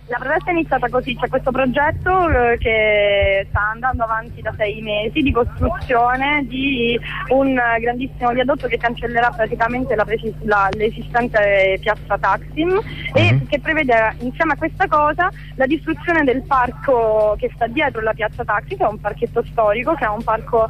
La protesta è iniziata così, c'è questo progetto che sta andando avanti da 6 mesi di costruzione di un grandissimo viadotto che cancellerà praticamente l'esistente piazza Taksim e che prevede insieme a questa cosa la distruzione del parco che sta dietro la piazza Taksim, che è un parchetto storico, che è un parco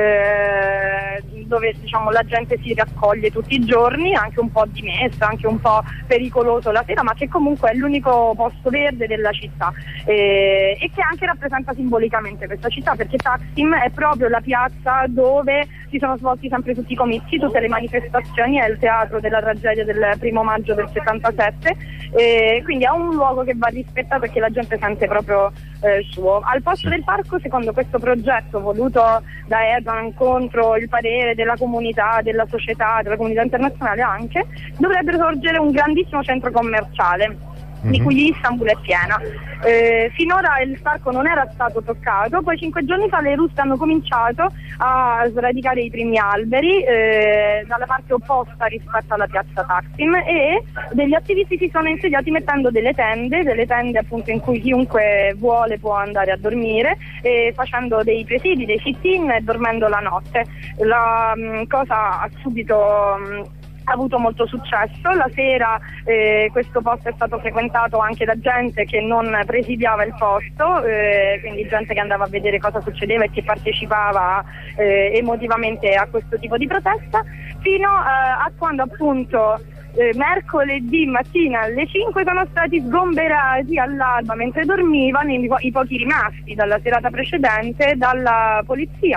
dove diciamo la gente si raccoglie tutti i giorni, anche un po' dimessa, anche un po' pericoloso la sera, ma che comunque è l'unico posto verde della città e che anche rappresenta simbolicamente questa città, perché Taksim è proprio la piazza dove si sono svolti sempre tutti i comizi, tutte le manifestazioni, è il teatro della tragedia del 1° maggio del 77, quindi è un luogo che va rispettato e che la gente sente proprio suo. Al posto del parco, secondo questo progetto voluto da Erdogan contro il parere della comunità, della società, della comunità internazionale anche, dovrebbe sorgere un grandissimo centro commerciale di cui Istanbul è piena. Finora il parco non era stato toccato, poi 5 giorni fa le ruspe hanno cominciato a sradicare i primi alberi dalla parte opposta rispetto alla piazza Taksim e degli attivisti si sono insediati mettendo delle tende appunto in cui chiunque vuole può andare a dormire, facendo dei presidi, dei sit-in e dormendo la notte. La cosa ha subito ha avuto molto successo. La sera questo posto è stato frequentato anche da gente che non presidiava il posto, quindi gente che andava a vedere cosa succedeva e che partecipava emotivamente a questo tipo di protesta, fino a quando appunto mercoledì mattina alle 5 sono stati sgomberati all'alba mentre dormivano i pochi rimasti dalla serata precedente dalla polizia.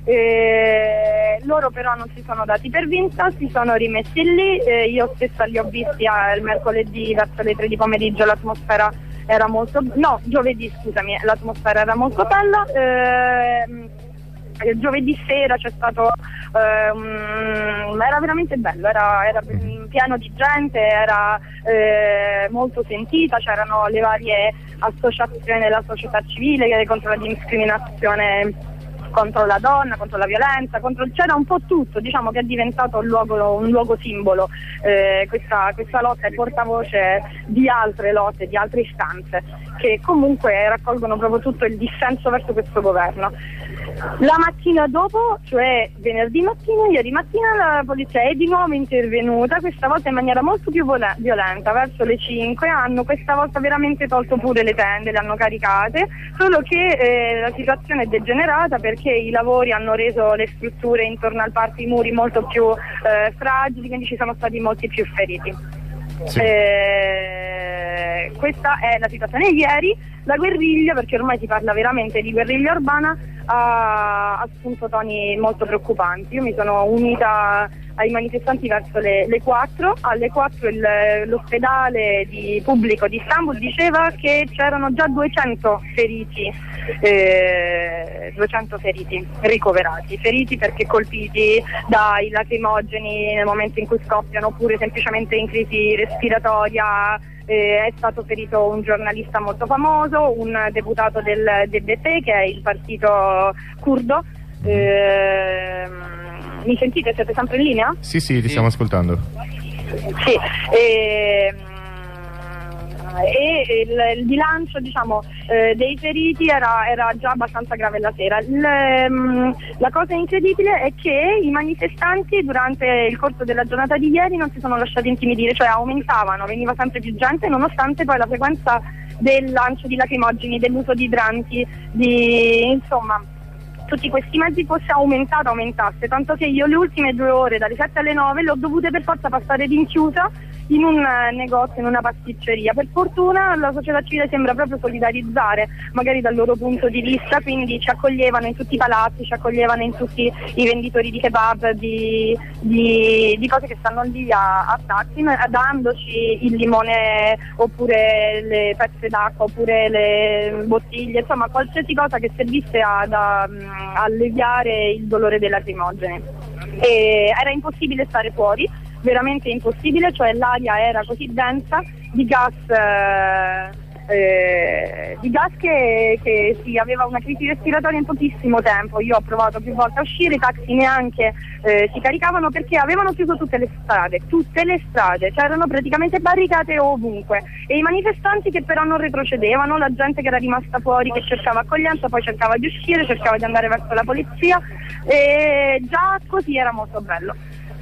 Loro però non si sono dati per vinta, si sono rimessi lì, io stessa li ho visti il mercoledì verso le 3 di pomeriggio, l'atmosfera era molto giovedì scusami, l'atmosfera era molto bella. Giovedì sera c'è stato era veramente bello, era pieno di gente, era molto sentita, c'erano le varie associazioni della società civile contro la discriminazione contro la donna, contro la violenza, c'era un po' tutto, diciamo che è diventato un luogo simbolo. Questa lotta è portavoce di altre lotte, di altre istanze che comunque raccolgono proprio tutto il dissenso verso questo governo. La mattina dopo, cioè venerdì mattina, ieri mattina, la polizia è di nuovo intervenuta, questa volta in maniera molto più violenta, verso le 5, hanno questa volta veramente tolto pure le tende, le hanno caricate, solo che la situazione è degenerata perché i lavori hanno reso le strutture intorno al parco, i muri molto più fragili, quindi ci sono stati molti più feriti. Sì. Questa è la situazione. Ieri la guerriglia, perché ormai si parla veramente di guerriglia urbana, ha assunto toni molto preoccupanti. Io mi sono unita ai manifestanti verso le 4. Alle 4 l'ospedale pubblico di Istanbul diceva che c'erano già 200 feriti ricoverati, feriti perché colpiti dai lacrimogeni nel momento in cui scoppiano, oppure semplicemente in crisi respiratoria. È stato ferito un giornalista molto famoso, un deputato del DBP, che è il partito curdo. Mi sentite? Siete sempre in linea? Sì, ti stiamo ascoltando. Sì, e il bilancio dei feriti era già abbastanza grave la sera. La cosa incredibile è che i manifestanti durante il corso della giornata di ieri non si sono lasciati intimidire, cioè aumentavano, veniva sempre più gente nonostante poi la frequenza del lancio di lacrimogeni, dell'uso di idranti, tutti questi mezzi aumentasse, tanto che io le ultime 2 ore dalle 7 alle 9 le ho dovute per forza passare rinchiusa in un negozio, in una pasticceria. Per fortuna la società civile sembra proprio solidarizzare, magari dal loro punto di vista, quindi ci accoglievano in tutti i palazzi, ci accoglievano in tutti i venditori di kebab, di cose che stanno lì a Taksim, dandoci il limone oppure le pezze d'acqua oppure le bottiglie, insomma qualsiasi cosa che servisse ad alleviare il dolore dei lacrimogeni. Era impossibile stare fuori, veramente impossibile, cioè l'aria era così densa di gas di gas che si aveva una crisi respiratoria in pochissimo tempo. Io ho provato più volte a uscire, i taxi neanche si caricavano perché avevano chiuso tutte le strade, c'erano praticamente barricate ovunque e i manifestanti che però non retrocedevano, la gente che era rimasta fuori che cercava accoglienza, poi cercava di uscire, cercava di andare verso la polizia e già così era molto bello.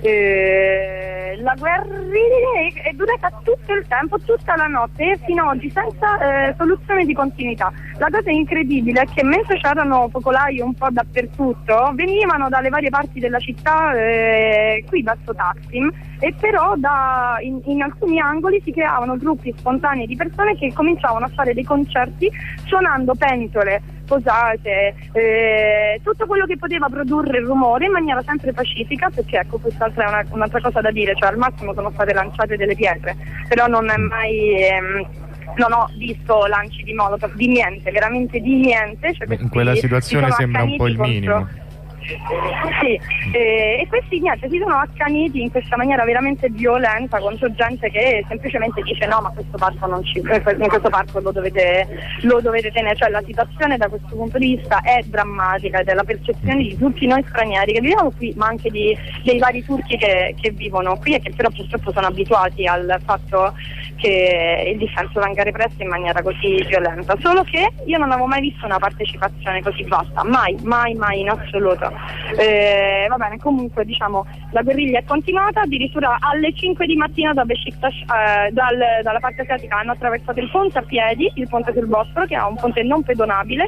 La guerriglia è durata tutto il tempo, tutta la notte e fino ad oggi senza soluzione di continuità. La cosa incredibile è che mentre c'erano focolai un po' dappertutto, venivano dalle varie parti della città qui verso Taksim e però in alcuni angoli si creavano gruppi spontanei di persone che cominciavano a fare dei concerti suonando pentole, posate, tutto quello che poteva produrre rumore in maniera sempre pacifica, perché ecco quest'altra è un'altra cosa da dire, cioè al massimo sono state lanciate delle pietre, però non è mai non ho visto lanci di molotov, di niente, veramente di niente. Cioè, in quella situazione sembra un po' il minimo. Sì, e questi niente si sono accaniti in questa maniera veramente violenta contro gente che semplicemente dice no, ma questo parco in questo parco lo dovete tenere, cioè la situazione da questo punto di vista è drammatica ed è la percezione di tutti noi stranieri che viviamo qui, ma anche dei vari turchi che vivono qui e che però purtroppo sono abituati al fatto che il dissenso venga represso in maniera così violenta, solo che io non avevo mai visto una partecipazione così vasta, mai in assoluto. Va bene, comunque diciamo la guerriglia è continuata, addirittura alle 5 di mattina da Beşiktaş, dalla parte asiatica hanno attraversato il ponte a piedi, il ponte sul Bosforo, che è un ponte non pedonabile,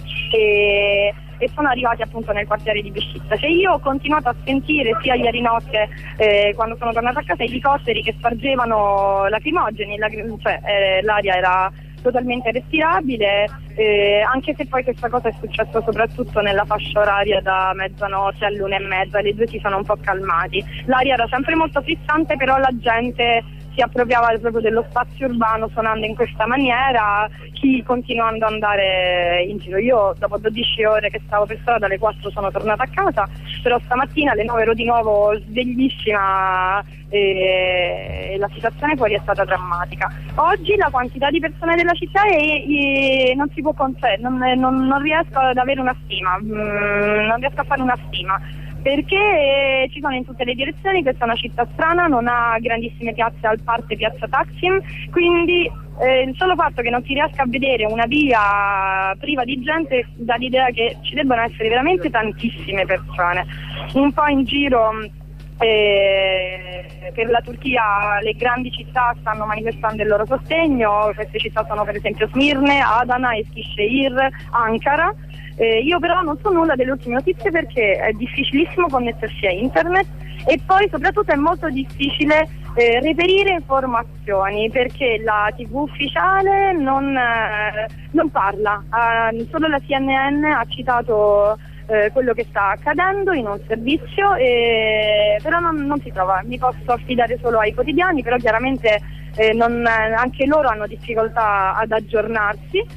e sono arrivati appunto nel quartiere di Beşiktaş. E io ho continuato a sentire sia ieri notte quando sono tornata a casa, elicotteri che spargevano lacrimogeni, l'aria era totalmente respirabile, anche se poi questa cosa è successa soprattutto nella fascia oraria da mezzanotte all'1:30, le due si sono un po' calmati. L'aria era sempre molto frizzante, però la gente si appropriava proprio dello spazio urbano suonando in questa maniera, chi continuando ad andare in giro. Io dopo 12 ore che stavo per strada, alle 4 sono tornata a casa, però stamattina alle 9 ero di nuovo sveglissima e la situazione fuori è stata drammatica. Oggi la quantità di persone della città non si può non riesco ad avere una stima, non riesco a fare una stima, perché ci sono in tutte le direzioni. Questa è una città strana, non ha grandissime piazze, a parte piazza Taksim, quindi il solo fatto che non si riesca a vedere una via priva di gente dà l'idea che ci debbano essere veramente tantissime persone. Un po' in giro per la Turchia le grandi città stanno manifestando il loro sostegno, queste città sono per esempio Smirne, Adana, Eskişehir, Ankara. Io però non so nulla delle ultime notizie perché è difficilissimo connettersi a internet e poi soprattutto è molto difficile reperire informazioni perché la TV ufficiale non parla, solo la CNN ha citato quello che sta accadendo in un servizio, però non si trova. Mi posso affidare solo ai quotidiani, però chiaramente anche loro hanno difficoltà ad aggiornarsi.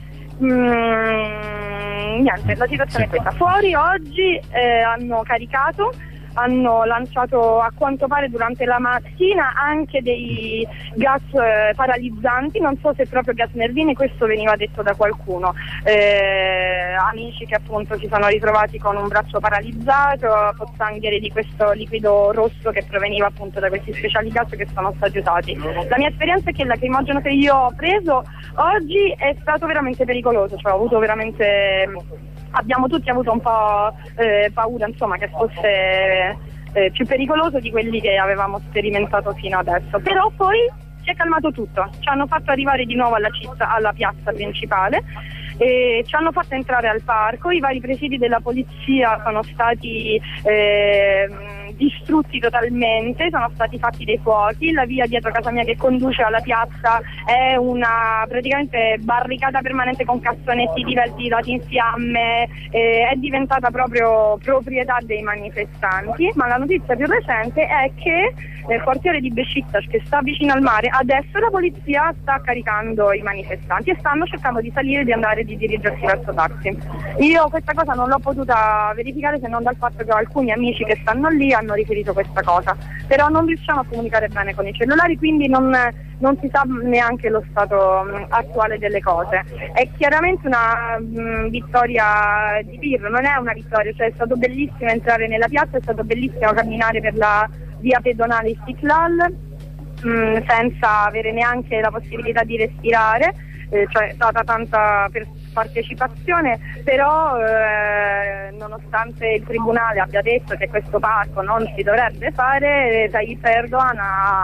Niente, la situazione è questa. Fuori oggi hanno caricato, hanno lanciato a quanto pare durante la mattina anche dei gas paralizzanti, non so se proprio gas nervini, questo veniva detto da qualcuno, amici che appunto si sono ritrovati con un braccio paralizzato, pozzanghere di questo liquido rosso che proveniva appunto da questi speciali gas che sono stati usati. La mia esperienza è che il lacrimogeno che io ho preso oggi è stato veramente pericoloso, cioè abbiamo tutti avuto un po' paura, insomma, che fosse più pericoloso di quelli che avevamo sperimentato fino adesso. Però poi si è calmato tutto, ci hanno fatto arrivare di nuovo alla piazza principale, ci hanno fatto entrare al parco, i vari presidi della polizia sono stati distrutti totalmente, sono stati fatti dei fuochi, la via dietro casa mia che conduce alla piazza è una praticamente barricata permanente con cassonetti dati in fiamme, è diventata proprio proprietà dei manifestanti. Ma la notizia più recente è che nel quartiere di Beşiktaş, che sta vicino al mare, adesso la polizia sta caricando i manifestanti e stanno cercando di salire e di andare e di dirigersi verso Taksim. Io questa cosa non l'ho potuta verificare se non dal fatto che ho alcuni amici che stanno lì, hanno riferito questa cosa, però non riusciamo a comunicare bene con i cellulari, quindi non si sa neanche lo stato attuale delle cose. È chiaramente una vittoria di Pirro, non è una vittoria, cioè è stato bellissimo entrare nella piazza, è stato bellissimo camminare per la via pedonale Istiklal senza avere neanche la possibilità di respirare, cioè è stata tanta partecipazione, però nonostante il tribunale abbia detto che questo parco non si dovrebbe fare, Tayyip Erdogan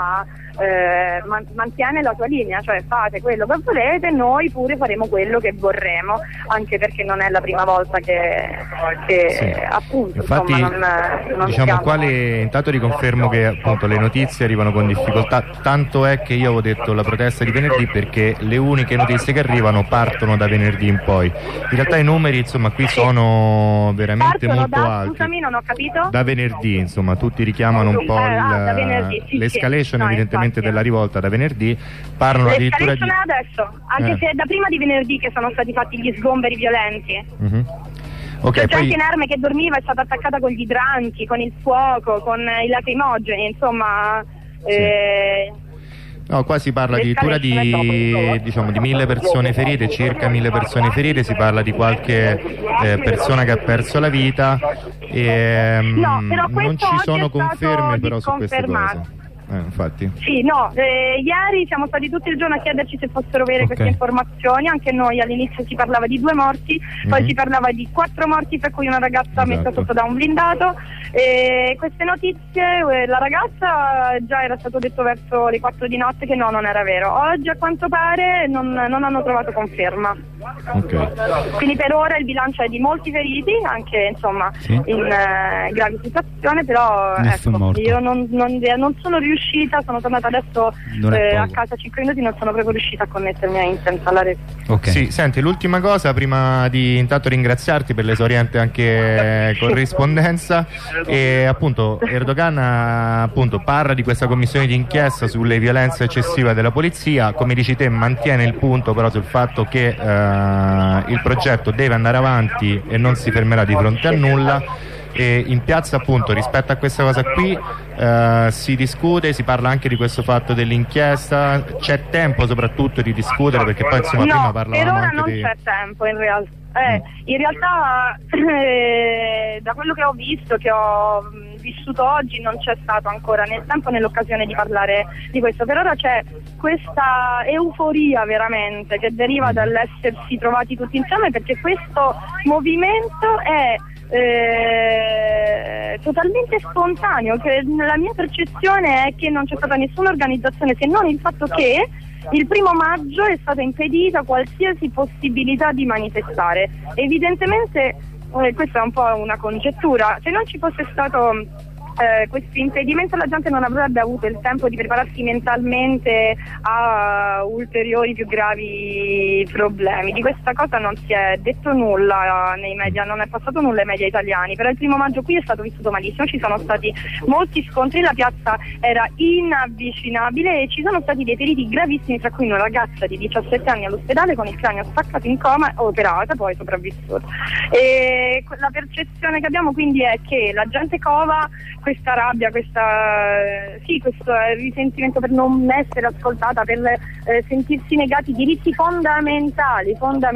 mantiene la sua linea, cioè fate quello che volete, noi pure faremo quello che vorremmo, anche perché non è la prima volta che sì. Appunto infatti, insomma, non diciamo intanto riconfermo che appunto le notizie arrivano con difficoltà, tanto è che io avevo detto la protesta di venerdì perché le uniche notizie che arrivano partono da venerdì in poi. In realtà i numeri insomma qui sono veramente molto alti. Scusami, non ho capito. Da venerdì insomma tutti richiamano un po' l'escalation evidentemente della rivolta da venerdì, parlano addirittura di... adesso, anche se è da prima di venerdì che sono stati fatti gli sgomberi violenti. Okay, c'è anche Inerme che dormiva, è stata attaccata con gli idranti, con il fuoco, con i lacrimogeni, insomma no, qua si parla addirittura di 1000 persone ferite, circa 1000 persone ferite, si parla di qualche persona che ha perso la vita e non ci sono conferme però su queste cose. Infatti. Sì, no, ieri siamo stati tutto il giorno a chiederci se fossero vere queste informazioni, anche noi all'inizio si parlava di 2 morti, poi si parlava di 4 morti, per cui una ragazza messa sotto da un blindato, e queste notizie, la ragazza già era stato detto verso le 4 di notte che no, non era vero, oggi a quanto pare non hanno trovato conferma. Quindi per ora il bilancio è di molti feriti, anche insomma in gravi situazioni, però ecco, io non sono riuscita, sono tornata adesso a casa 5 minuti, non sono proprio riuscita a connettermi a internet alla rete. Sì, senti, l'ultima cosa prima di intanto ringraziarti per l'esoriente anche corrispondenza, e appunto Erdogan appunto parla di questa commissione di inchiesta sulle violenze eccessive della polizia, come dici te mantiene il punto però sul fatto che il progetto deve andare avanti e non si fermerà di fronte a nulla. E in piazza appunto rispetto a questa cosa qui si discute, si parla anche di questo fatto dell'inchiesta, c'è tempo soprattutto di discutere, perché poi insomma prima parlavamo per ora anche non di... c'è tempo in realtà. In realtà da quello che ho visto, che ho vissuto oggi, non c'è stato ancora né il tempo né l'occasione di parlare di questo. Per ora c'è questa euforia veramente che deriva dall'essersi trovati tutti insieme, perché questo movimento è totalmente spontaneo, che la mia percezione è che non c'è stata nessuna organizzazione, se non il fatto che il 1° maggio è stata impedita qualsiasi possibilità di manifestare. Evidentemente questa è un po' una congettura, se non ci fosse stato questo impedimento la gente non avrebbe avuto il tempo di prepararsi mentalmente a ulteriori più gravi problemi. Di questa cosa non si è detto nulla nei media, non è passato nulla ai media italiani, però il 1° maggio qui è stato vissuto malissimo, ci sono stati molti scontri, la piazza era inavvicinabile e ci sono stati dei feriti gravissimi, tra cui una ragazza di 17 anni all'ospedale con il cranio staccato in coma, operata, poi sopravvissuta. E la percezione che abbiamo quindi è che la gente cova questa rabbia, questo risentimento per non essere ascoltata, per sentirsi negati diritti fondamentali,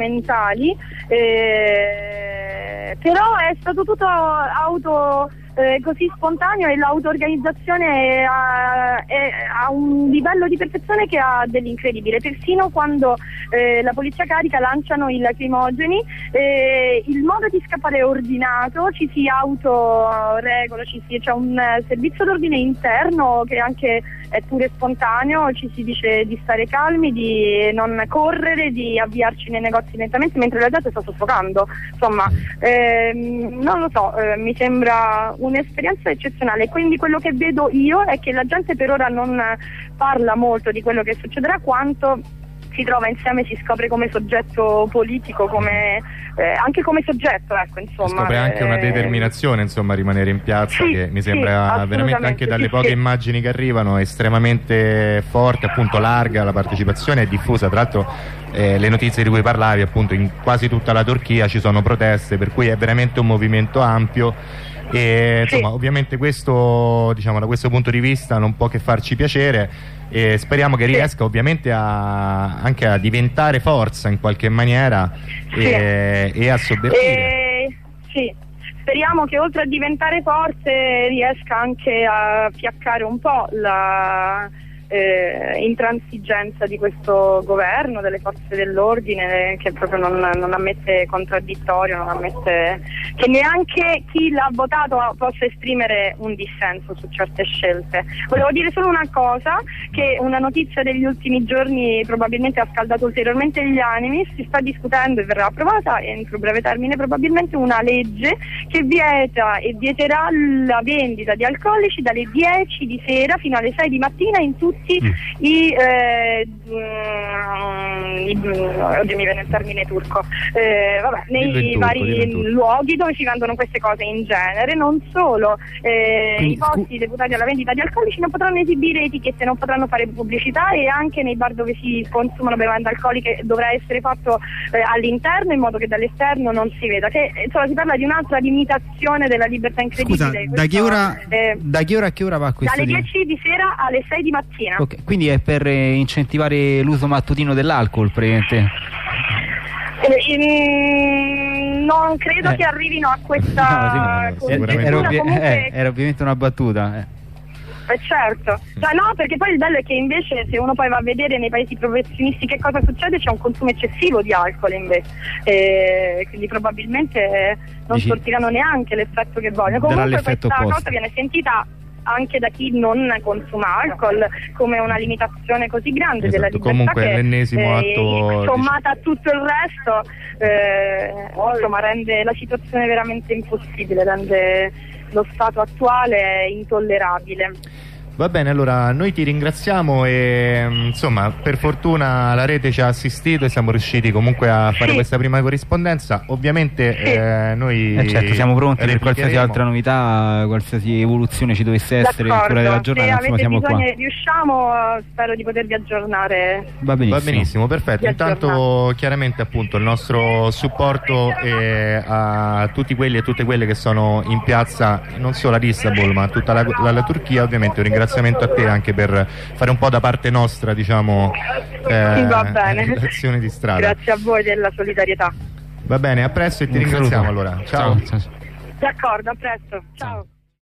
però è stato tutto così spontaneo, e l'auto-organizzazione ha un livello di perfezione che ha dell'incredibile. Persino quando la polizia carica, lanciano i lacrimogeni, il modo di scappare è ordinato, ci si autoregola, c'è un servizio d'ordine interno che anche è pure spontaneo, ci si dice di stare calmi, di non correre, di avviarci nei negozi lentamente, mentre la gente sta soffocando. Insomma, non lo so, mi sembra un'esperienza eccezionale. Quindi quello che vedo io è che la gente per ora non parla molto di quello che succederà, quanto si trova insieme, si scopre come soggetto politico, anche come soggetto, ecco, insomma. Si scopre anche una determinazione, insomma, a rimanere in piazza, che mi sembra veramente, anche dalle poche immagini che arrivano, estremamente forte, appunto larga la partecipazione, è diffusa, tra l'altro le notizie di cui parlavi, appunto in quasi tutta la Turchia ci sono proteste, per cui è veramente un movimento ampio. e insomma ovviamente questo, diciamo, da questo punto di vista non può che farci piacere e speriamo che riesca ovviamente anche a diventare forza in qualche maniera e a sovvertire. Sì. Speriamo che oltre a diventare forte riesca anche a fiaccare un po' la intransigenza di questo governo, delle forze dell'ordine, che proprio non ammette contraddittorio, non ammette che neanche chi l'ha votato possa esprimere un dissenso su certe scelte. Volevo dire solo una cosa, che una notizia degli ultimi giorni probabilmente ha scaldato ulteriormente gli animi. Si sta discutendo e verrà approvata entro breve termine probabilmente una legge che vieta e vieterà la vendita di alcolici dalle 10 di sera fino alle 6 di mattina in tutti oddio, mi viene il termine turco, nei vari luoghi dove si vendono queste cose in genere. Non solo, i posti deputati alla vendita di alcolici non potranno esibire etichette, non potranno fare pubblicità, e anche nei bar dove si consumano bevande alcoliche dovrà essere fatto all'interno, in modo che dall'esterno non si veda. Che insomma si parla di un'altra limitazione della libertà incredibile. Scusa, da che ora a che ora va questo? Dalle 10 di sera alle 6 di mattina. Ok, quindi è per incentivare l'uso mattutino dell'alcol, praticamente? Non credo che arrivino a questa era ovviamente una battuta. Certo, no, perché poi il bello è che invece se uno poi va a vedere nei paesi professionisti che cosa succede, c'è un consumo eccessivo di alcol invece, quindi probabilmente non sortiranno neanche l'effetto che vogliono. Comunque questa cosa viene sentita anche da chi non consuma alcol come una limitazione così grande della libertà, comunque che l'ennesimo atto sommata a tutto il resto insomma rende la situazione veramente impossibile, rende lo stato attuale intollerabile. Va bene, allora noi ti ringraziamo e insomma per fortuna la rete ci ha assistito e siamo riusciti comunque a fare questa prima corrispondenza. Ovviamente noi certo, siamo pronti per qualsiasi altra novità, qualsiasi evoluzione ci dovesse essere nel corso della giornata. Se avete siamo bisogno qua. Riusciamo, spero di potervi aggiornare. Va benissimo. Va benissimo, perfetto. Intanto chiaramente appunto il nostro supporto a tutti quelli e tutte quelle che sono in piazza, non solo ad Istanbul ma a tutta la Turchia. Ovviamente un ringraziamento a te anche per fare un po' da parte nostra, diciamo, va bene. l'azione di strada. Grazie a voi della solidarietà. Va bene, a presto e ti ringraziamo allora. Ciao. D'accordo, a presto. Ciao.